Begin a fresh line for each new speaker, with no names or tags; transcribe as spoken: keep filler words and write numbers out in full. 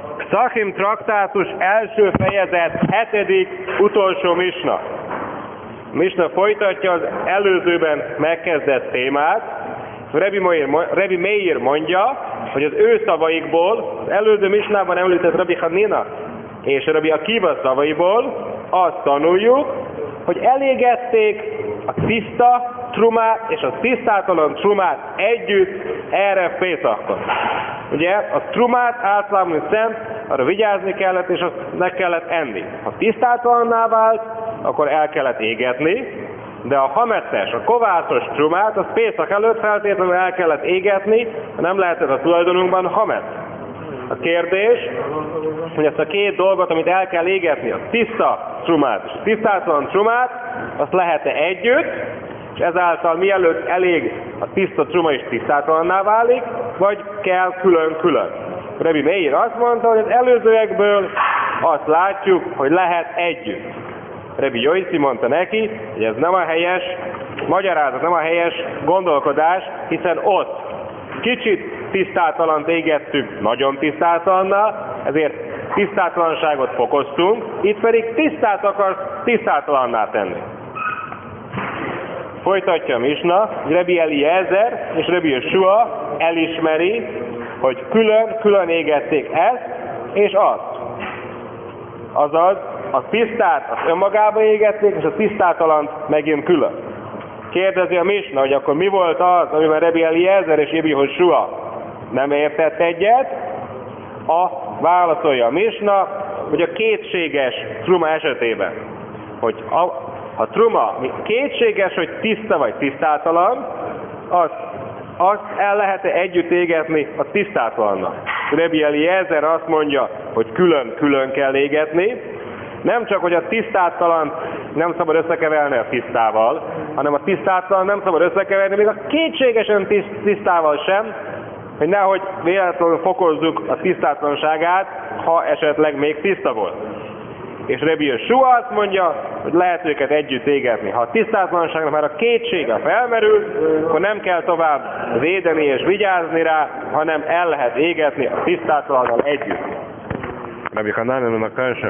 Pszachim traktátus első fejezet hetedik utolsó misna. Misna folytatja az előzőben megkezdett témát. Rebbi Meir, Rebbi Meir mondja, hogy az ő szavaikból, az előző misnában említett Rabbi Hanina és Rabbi Akiva szavaiból azt tanuljuk, hogy elégették a tiszta trumát és a tisztátalan trumát együtt erre Pészachkor. Ugye a trumát általában szent, arra vigyázni kellett, és azt meg kellett enni. Ha tisztátalanná vált, akkor el kellett égetni, de a hametes, a kovászos trumát, az Pészach előtt feltétlenül el kellett égetni, nem lehetett a tulajdonunkban hamet. A kérdés, hogy ezt a két dolgot, amit el kell égetni, a tiszta trumát és a tisztátalan trumát, azt lehet-e együtt, és ezáltal mielőtt elég a tiszta truma is tisztátalanná válik, vagy kell külön-külön. Rebbi Meir azt mondta, hogy az előzőekből azt látjuk, hogy lehet együtt. Rebbi Jossi mondta neki, hogy ez nem a helyes magyarázat, nem a helyes gondolkodás, hiszen ott kicsit tisztátalant égettük nagyon tisztátalannal, ezért tisztátalanságot fokoztunk, itt pedig tisztát akarsz tisztátalanná tenni. Folytatja a misna, hogy Rebbi Eliezer és Rebbi Josua elismeri, hogy külön-külön égették ezt és azt. Azaz, a tisztát azt önmagába égették, és a tisztátalant megint külön. Kérdezi a misna, hogy akkor mi volt az, amiben Rebbi Eliezer és Rebbi Josua nem értett egyet? A válaszolja a misna, hogy a kétséges truma esetében, hogy a, ha truma kétséges, hogy tiszta vagy tisztátalan, azt, azt el lehet-e együtt égetni a tisztátalannak. Rebbi Eliezer azt mondja, hogy külön-külön kell égetni, nem csak, hogy a tisztátalan nem szabad összekeverni a tisztával, hanem a tisztátalan nem szabad összekeverni még a kétségesen tisztával sem, hogy nehogy véletlenül fokozzuk a tisztátlanságát, ha esetleg még tiszta volt. És Rebbi Josua azt mondja, hogy lehet őket együtt égetni. Ha a tisztátlanságnak már a kétsége felmerül, akkor nem kell tovább védeni és vigyázni rá, hanem el lehet égetni a tisztátlannal együtt. Rabbi Hananelnak